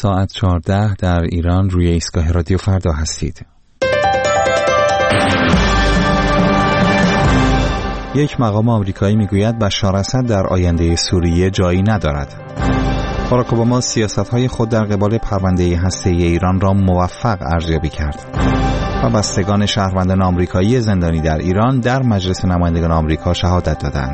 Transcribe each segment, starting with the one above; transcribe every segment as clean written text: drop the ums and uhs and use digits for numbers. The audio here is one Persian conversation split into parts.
ساعت 14 در ایران روی ایستگاه رادیو فردا هستید. یک مقام آمریکایی میگوید بشار اسد در آینده سوریه جایی ندارد. باراک اوباما سیاست‌های خود در قبال پرونده هسته‌ای ایران را موفق ارزیابی کرد. و بستگان شهروندان آمریکایی زندانی در ایران در مجلس نمایندگان آمریکا شهادت دادند.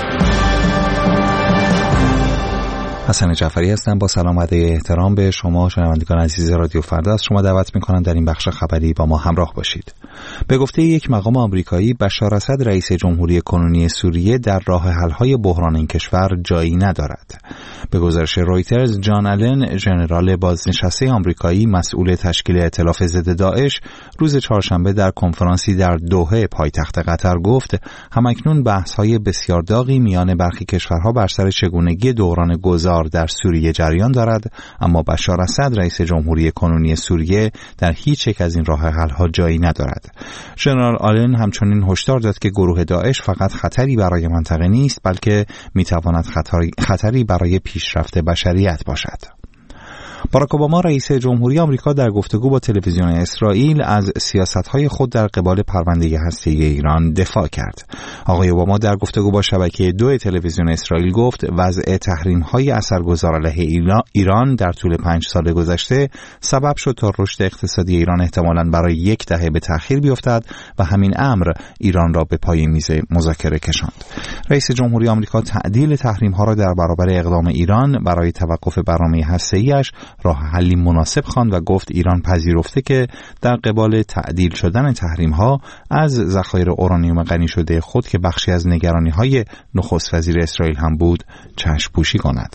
حسن جعفری هستم. با سلام و احترام به شما شنوندگان عزیز رادیو فردا از شما دعوت می‌کنم در این بخش خبری با ما همراه باشید. به گفته یک مقام آمریکایی، بشار اسد رئیس جمهوری کنونی سوریه در راه حل‌های بحران این کشور جایی ندارد. به گزارش رویترز، جان آلن، ژنرال بازنشسته آمریکایی مسئول تشکیل ائتلاف ضد داعش، روز چهارشنبه در کنفرانسی در دوحه پایتخت قطر گفت همکنون بحث‌های بسیار داغی میان برخی کشورها بر سر چگونگی دوران گذار در سوریه جریان دارد، اما بشار اسد رئیس جمهوری کنونی سوریه در هیچ یک از این راه حل‌ها جایی ندارد. ژنرال آلن همچنین هشدار داد که گروه داعش فقط خطری برای منطقه نیست، بلکه میتواند خطری برای پیشرفت بشریت باشد. باراک اوباما رئیس جمهوری آمریکا در گفتگو با تلویزیون اسرائیل از سیاست‌های خود در قبال پرونده هسته‌ای ایران دفاع کرد. آقای اوباما در گفتگو با شبکه 2 تلویزیون اسرائیل گفت وضع تحریم‌های اثرگذار علیه ایران در طول 5 سال گذشته سبب شد تا رشد اقتصادی ایران احتمالاً برای 1 دهه به تأخیر بیفتد و همین امر ایران را به پای میز مذاکره کشاند. رئیس جمهوری آمریکا تعدیل تحریم‌ها را در برابر اقدام ایران برای توقف برنامه هسته‌ای‌اش راه حلی مناسب خواند و گفت ایران پذیرفته که در قبال تعدیل شدن تحریم‌ها از ذخایر اورانیوم غنی شده خود که بخشی از نگرانی‌های نخست وزیر اسرائیل هم بود چشم پوشی کند.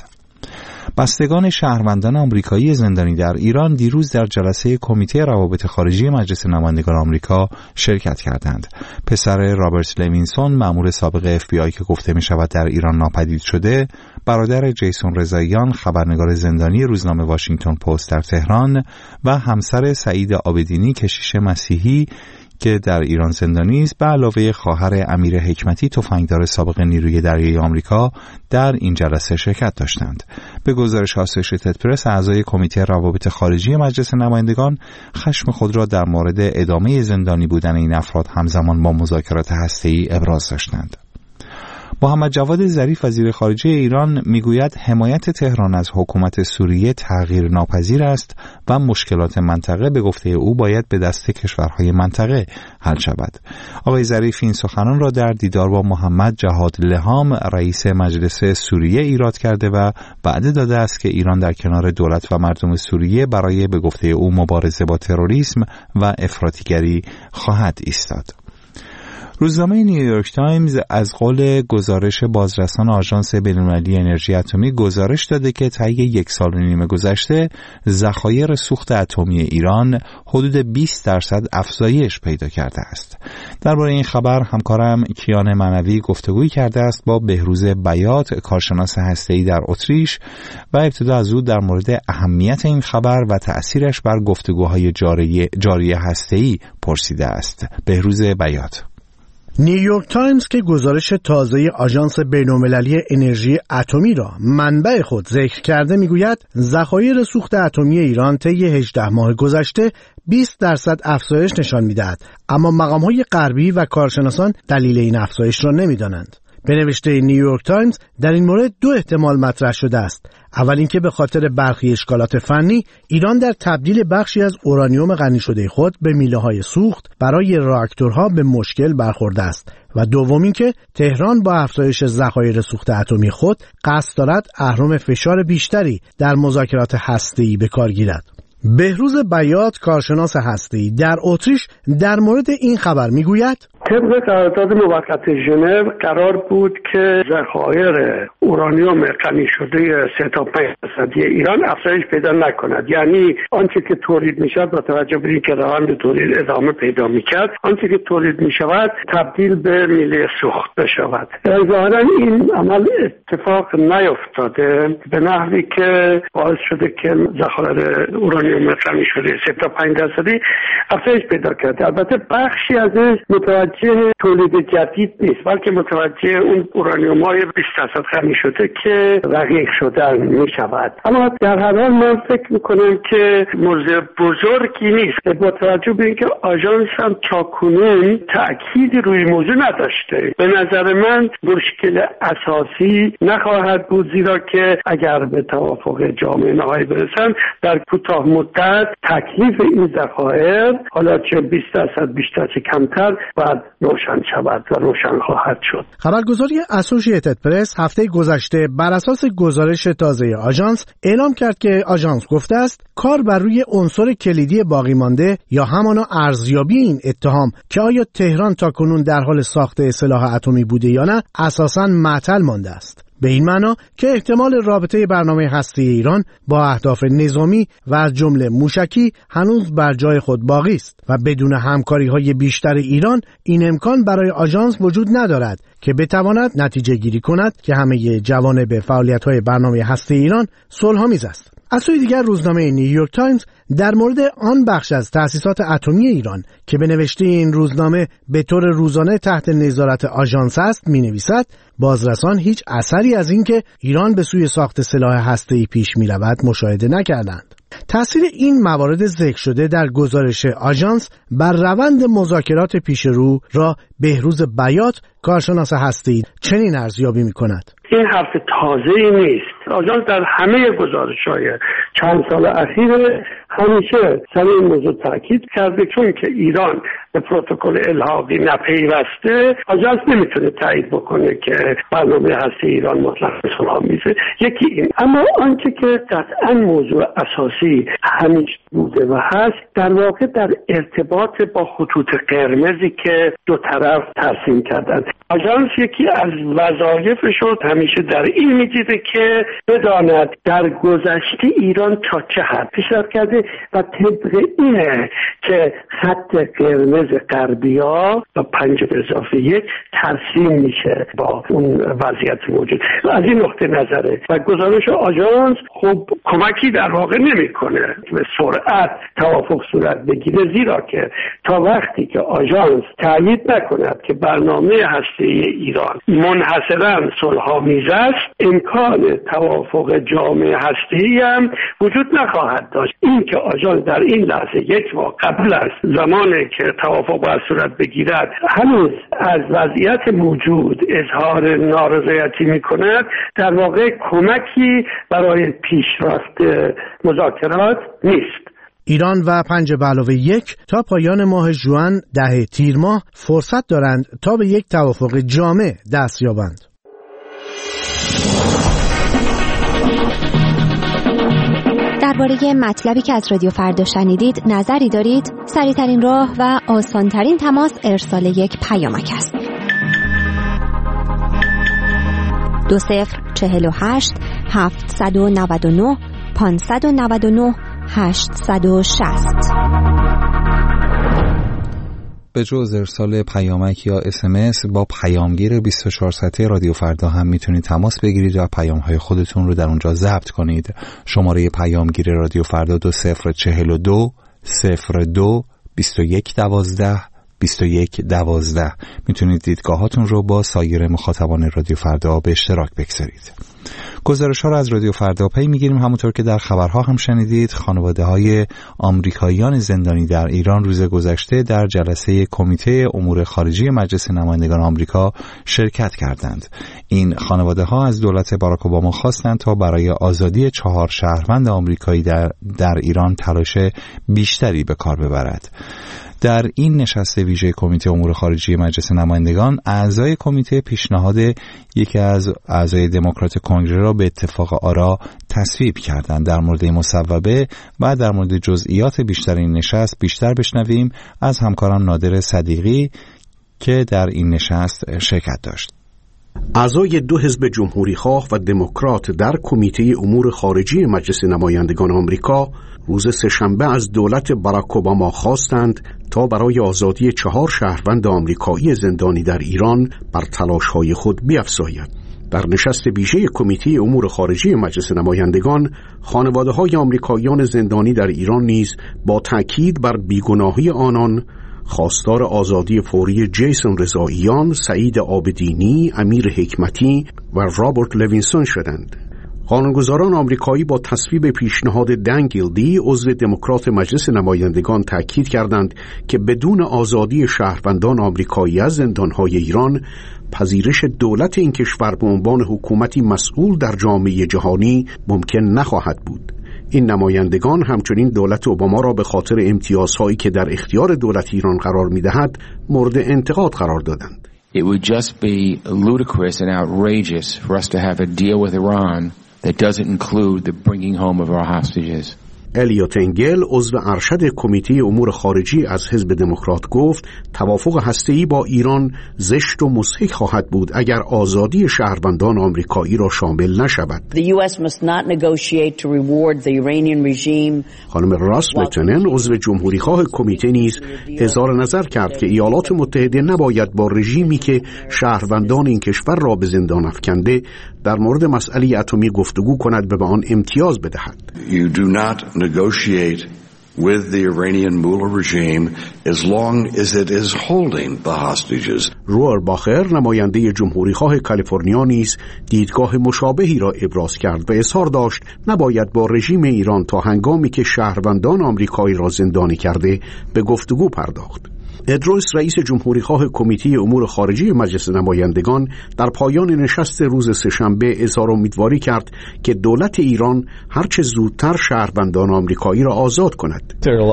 بستگان شهروندان آمریکایی زندانی در ایران دیروز در جلسه کمیته روابط خارجی مجلس نمایندگان آمریکا شرکت کردند. پسر رابرت لوینسون، مأمور سابق FBI که گفته می شود در ایران ناپدید شده، برادر جیسون رضاییان، خبرنگار زندانی روزنامه واشنگتن پست در تهران و همسر سعید عابدینی، کشیش مسیحی که در ایران زندانی است، به علاوه خواهر امیر حکمتی، تفنگدار سابق نیروی دریایی آمریکا، در این جلسه شرکت داشتند. به گزارش آسوشیتد پرس، اعضای کمیته روابط خارجی مجلس نمایندگان خشم خود را در مورد ادامه زندانی بودن این افراد همزمان با مذاکرات هسته‌ای ابراز داشتند. محمد جواد ظریف وزیر خارجه ایران میگوید حمایت تهران از حکومت سوریه تغییر ناپذیر است و مشکلات منطقه به گفته او باید به دست کشورهای منطقه حل شود. آقای ظریف این سخنان را در دیدار با محمد جهاد لهام رئیس مجلس سوریه ایراد کرده و وعده داده است که ایران در کنار دولت و مردم سوریه برای به گفته او مبارزه با تروریسم و افراطیگری خواهد ایستاد. روزنامه نیویورک تایمز از قول گزارش بازرسان آژانس بین‌المللی انرژی اتمی گزارش داده که طی 1.5 سال گذشته ذخایر سوخت اتمی ایران حدود 20% افزایش پیدا کرده است. درباره این خبر همکارم کیان منوی گفتگویی کرده است با بهروز بیات، کارشناس هسته‌ای در اتریش، و ابتدا از او در مورد اهمیت این خبر و تأثیرش بر گفتگوهای جاری هسته‌ای پرسیده است. بهروز بیات: نیویورک تایمز که گزارش تازه آژانس بین‌المللی انرژی اتمی را منبع خود ذکر کرده میگوید ذخایر سوخت اتمی ایران طی 18 ماه گذشته 20% افزایش نشان می‌دهد، اما مقام‌های غربی و کارشناسان دلیل این افزایش را نمی‌دانند. به نوشته نیویورک تایمز در این مورد 2 احتمال مطرح شده است. اول اینکه به خاطر برخی اشکالات فنی ایران در تبدیل بخشی از اورانیوم غنی شده خود به میله‌های سوخت برای راکتورها به مشکل برخورده است و دوم اینکه تهران با افزایش ذخایر سوخت اتمی خود قصد دارد اهرم فشار بیشتری در مذاکرات هسته‌ای به کار گیرد. بهروز بیات، کارشناس هسته‌ای در اتریش، در مورد این خبر میگوید: طبق قرارداد موقت ژنو قرار بود که ذخایر اورانیوم غنی شده 3 تا 5% ایران افزایش پیدا نکند، یعنی آنچه که تولید میشد با توجه به اینکه روند تولید ادامه پیدا میکرد، آنچه که تولید میشود تبدیل به میله سوخت بشود. ظاهرا این عمل اتفاق نیفتاده به نحوی که باعث شده که ذخایر اورانیوم غنی شده 3 تا 5% افزایش پیدا کرده. البته بخشی ازش متوجه متوجه تولید جدید نیست، بلکه متوجه اون اورانیوم‌های 20% خامی شده که رقیق شدن می شود. اما در هر حال من فکر میکنم که موضوع بزرگی نیست با توجه به اینکه آژانس هم تاکنون تأکید روی موضوع نداشته. به نظر من مشکل اساسی نخواهد بود، زیرا که اگر به توافق جامع نهایی برسن در کوتاه مدت تکلیف این ذخایر حالا چه 20% بیشتر چه کمتر باید روشن شود و روشن خواهد شد. خبرگزاری اسوشییتد پرس هفته گذشته بر اساس گزارش تازه آژانس اعلام کرد که آژانس گفته است کار بر روی عنصر کلیدی باقی مانده یا همانا ارزیابی این اتهام که آیا تهران تاکنون در حال ساخت سلاح اتمی بوده یا نه اساساً معطل مانده است. به این معنا که احتمال رابطه برنامه هسته‌ای ایران با اهداف نظامی و از جمله موشکی هنوز بر جای خود باقی است و بدون همکاری‌های بیشتر ایران این امکان برای آژانس وجود ندارد که بتواند نتیجه گیری کند که همه جوانب فعالیت‌های برنامه هسته‌ای ایران صلح‌آمیز است. از سوی دیگر روزنامه نیویورک تایمز در مورد آن بخش از تأسیسات اتمی ایران که به نوشته این روزنامه به طور روزانه تحت نظارت آژانس است می‌نویسد بازرسان هیچ اثری از اینکه ایران به سوی ساخت سلاح هسته‌ای پیش می‌رود مشاهده نکردند. تأثیر این موارد ذکر شده در گزارش آژانس بر روند مذاکرات پیش رو را بهروز بیات کارشناس هسته‌ای چنین ارزیابی می‌کند. این حرف تازه‌ای نیست. آژانس در همه گزارش‌های چند سال اخیر همیشه سر این موضوع تاکید کرده چون که ایران به پروتکل الحاقی نپیوسته آژانس نمیتونه تایید بکنه که برنامه هسته ایران مطلق صلح‌آمیزه. یکی این. اما آنچه که قطعاً موضوع اساسی همیشه بوده و هست در واقع در ارتباط با خطوط قرمزی که دو طرف ترسیم کردن. آژانس یکی از وظایفش رو همیشه در این می‌دیده که بداند در گذشته ایران تا چه حد پیشرفت کرده و طبق اینه که خط قرمز غربی‌ها با 5+1 ترسیم میشه با اون وضعیت موجود. از این نقطه نظره و گزارش آژانس خب کمکی در واقع نمی‌کنه به سرعت توافق صورت بگیره، زیرا که تا وقتی که آژانس تایید نکند که برنامه هسته‌ای ایران منحصراً صلح‌آمیز است امکان توافق جامع هسته‌ای هم وجود نخواهد داشت. این که آژانس در این لحظه یک ماه قبل از زمانی که توافق باید صورت بگیرد هنوز از وضعیت موجود اظهار نارضایتی می‌کند در واقع کمکی برای پیشرفت مذاکرات نیست. ایران و 5+1 تا پایان ماه ژوئن 10 تیر ماه فرصت دارند تا به یک توافق جامع دست یابند. درباره مطلبی که از رادیو فردا شنیدید نظری دارید؟ سریع‌ترین راه و آسان‌ترین تماس ارسال یک پیامک است. 2048 799 599 860. به جز ارسال پیامک یا SMS با پیامگیر 24 ساعته رادیو فردا هم میتونید تماس بگیرید و پیام‌های خودتون رو در اونجا ضبط کنید. شماره پیامگیر رادیو فردا 2042 02 2112 2112. میتونید دیدگاهاتون رو با سایر مخاطبان رادیو فردا به اشتراک بگذارید. گزارش‌ها را از رادیو فردا پی می‌گیریم. همونطور که در خبرها هم شنیدید خانواده‌های آمریکاییان زندانی در ایران روز گذشته در جلسه کمیته امور خارجی مجلس نمایندگان آمریکا شرکت کردند. این خانواده‌ها از دولت باراک اوباما خواستند تا برای آزادی 4 شهروند آمریکایی در ایران تلاش بیشتری به کار ببرد. در این نشست ویژه کمیته امور خارجی مجلس نمایندگان اعضای کمیته پیشنهاد یکی از اعضای دموکرات کنگره را به اتفاق آرا تصویب کردند. در مورد مصوبه و در مورد جزئیات بیشتر این نشست بیشتر بشنویم از همکارم نادر صدیقی که در این نشست شرکت داشت. اعضای دو حزب جمهوری‌خواه و دموکرات در کمیته امور خارجی مجلس نمایندگان آمریکا روز سه‌شنبه از دولت باراک اوباما خواستند تا برای آزادی 4 شهروند آمریکایی زندانی در ایران بر تلاش‌های خود بیفزاید. در نشست ویژه کمیته امور خارجی مجلس نمایندگان، خانواده‌های آمریکاییان زندانی در ایران نیز با تأکید بر بیگناهی آنان خواستار آزادی فوری جیسون رضاییان، سعید عابدینی، امیر حکمتی و رابرت لوینسون شدند. قانونگذاران آمریکایی با تصویب پیشنهاد دن گیلدی عضو دموکرات مجلس نمایندگان تاکید کردند که بدون آزادی شهروندان آمریکایی از زندانهای ایران، پذیرش دولت این کشور به عنوان حکومتی مسئول در جامعه جهانی ممکن نخواهد بود. این نمایندگان همچنین دولت اوباما را به خاطر امتیازهایی که در اختیار دولت ایران قرار می‌دهد مورد انتقاد قرار دادند. It would just be ludicrous and outrageous for us to have a deal with Iran that doesn't include the bringing home of our hostages. الیوت انگل عضو ارشد کمیته امور خارجی از حزب دموکرات گفت توافق هسته‌ای با ایران زشت و مضحک خواهد بود اگر آزادی شهروندان آمریکایی را شامل نشود. خانم راسموتنن عضو جمهوریخواه کمیته نیز اظهار نظر کرد که ایالات متحده نباید با رژیمی که شهروندان این کشور را به زندان افکنده در مورد مسئله اتمی گفتگو کند و به آن امتیاز بدهد. You do not negotiate with the Iranian Mullah regime as long as it is holding the hostages. روار باخر نماینده جمهوریخواه کالیفرنیا نیز دیدگاه مشابهی را ابراز کرد و اظهار داشت نباید با رژیم ایران تا هنگامی که شهروندان آمریکایی را زندانی کرده به گفتگو پرداخت. اد رویس رئیس جمهوریخواه کمیته امور خارجی مجلس نمایندگان در پایان نشست روز سه‌شنبه اظهار امیدواری کرد که دولت ایران هرچه زودتر شهروندان آمریکایی را آزاد کند.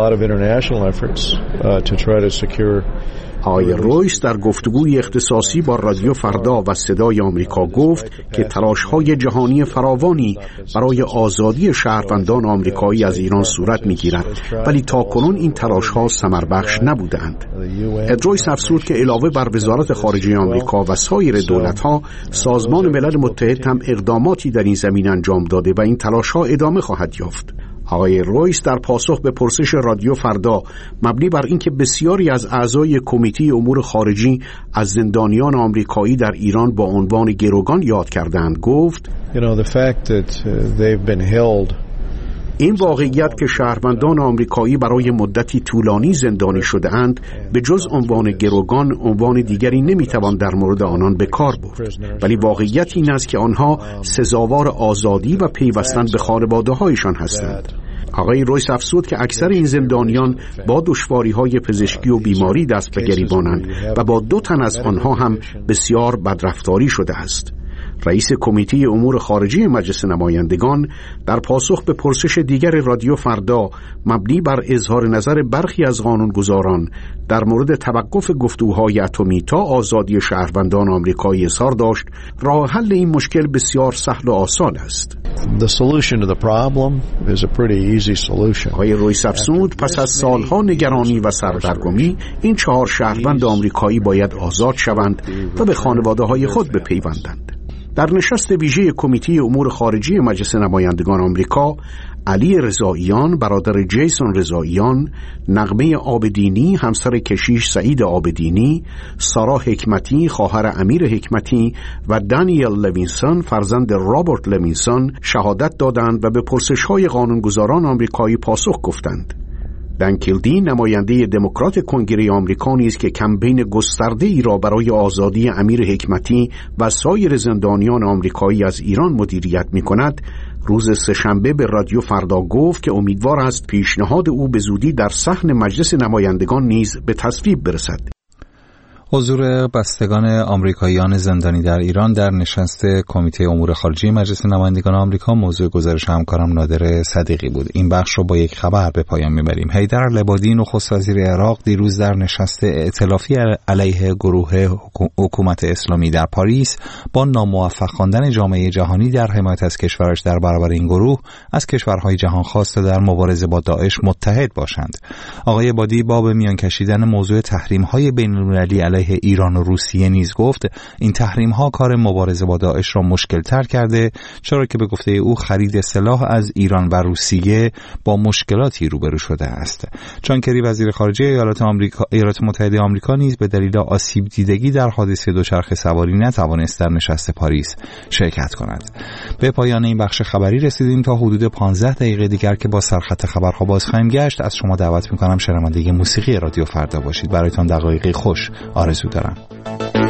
آقای رویس در گفتگوی اختصاصی با رادیو فردا و صدای آمریکا گفت که تلاش‌های جهانی فراوانی برای آزادی شهروندان آمریکایی از ایران صورت می‌گیرد، ولی تاکنون این تلاش‌ها ثمربخش نبودند. اد رویس افزود که علاوه بر وزارت خارجه آمریکا و سایر دولت‌ها، سازمان ملل متحد هم اقداماتی در این زمینه انجام داده و این تلاش‌ها ادامه خواهد یافت. آقای رویس در پاسخ به پرسش رادیو فردا مبنی بر اینکه بسیاری از اعضای کمیته امور خارجی از زندانیان آمریکایی در ایران با عنوان گروگان یاد کردند گفت این واقعیت که شهروندان آمریکایی برای مدتی طولانی زندانی شده اند به جز عنوان گروگان عنوان دیگری نمیتوان در مورد آنان به کار برد، ولی واقعیت این است که آنها سزاوار آزادی و پیوستن به خانواده‌هایشان هستند. آقای رویس افزود که اکثر این زندانیان با دشواری‌های پزشکی و بیماری دست به گریبانند و با 2 تن از آنها هم بسیار بدرفتاری شده است. رئیس کمیته امور خارجی مجلس نمایندگان در پاسخ به پرسش دیگر رادیو فردا مبنی بر اظهار نظر برخی از قانونگذاران در مورد توقف گفتگوهای اتمی تا آزادی شهروندان آمریکایی اظهار داشت راه حل این مشکل بسیار سهل و آسان است. آقای رویس افزود پس از سالها نگرانی و سردرگمی این 4 شهروند آمریکایی باید آزاد شوند و به خانواده‌های خود بپیوندند. در نشست ویژه کمیته امور خارجی مجلس نمایندگان آمریکا، علی رضاییان برادر جیسون رضاییان، نغمه عابدینی همسر کشیش سعید عابدینی، سارا حکمتی خواهر امیر حکمتی و دانیل لوینسون فرزند رابرت لوینسون شهادت دادند و به پرسش‌های قانونگذاران آمریکایی پاسخ گفتند. دن گیلدی نماینده دموکرات کنگره آمریکا نیز که کمپین گسترده‌ای را برای آزادی امیر حکمتی و سایر زندانیان آمریکایی از ایران مدیریت می‌کند، روز سه‌شنبه به رادیو فردا گفت که امیدوار است پیشنهاد او به زودی در صحن مجلس نمایندگان نیز به تصویب برسد. حضور بستگان آمریکاییان زندانی در ایران در نشست کمیته امور خارجی مجلس نمایندگان آمریکا موضوع گزارش همکارم نادر صدیقی بود. این بخش رو با یک خبر به پایان میبریم. حیدر لبادی نخست وزیر عراق دیروز در نشست ائتلافی علیه گروه حکومت اسلامی در پاریس با ناموفق خواندن جامعه جهانی در حمایت از کشورش در برابر این گروه از کشورهای جهان خواسته در مبارزه با داعش متحد باشند. آقای عبادی با به میان کشیدن موضوع تحریم‌های بین‌المللی علیه علیه ایران و روسیه نیز گفت این تحریم‌ها کار مبارزه با داعش را مشکل‌تر کرده، چرا که به گفته او خرید سلاح از ایران و روسیه با مشکلاتی روبرو شده است. جان کری وزیر خارجه ایالات متحده آمریکا نیز به دلیل آسیب دیدگی در حادثه دوچرخه سواری نتوانست در نشست پاریس شرکت کند. به پایان این بخش خبری رسیدیم. تا حدود 15 دقیقه دیگر که با سرخط خبرها باز خواهیم گشت، از شما دعوت می‌کنم شنونده موسیقی رادیو فردا باشید. برایتان دقایقی خوش آرزو دارم.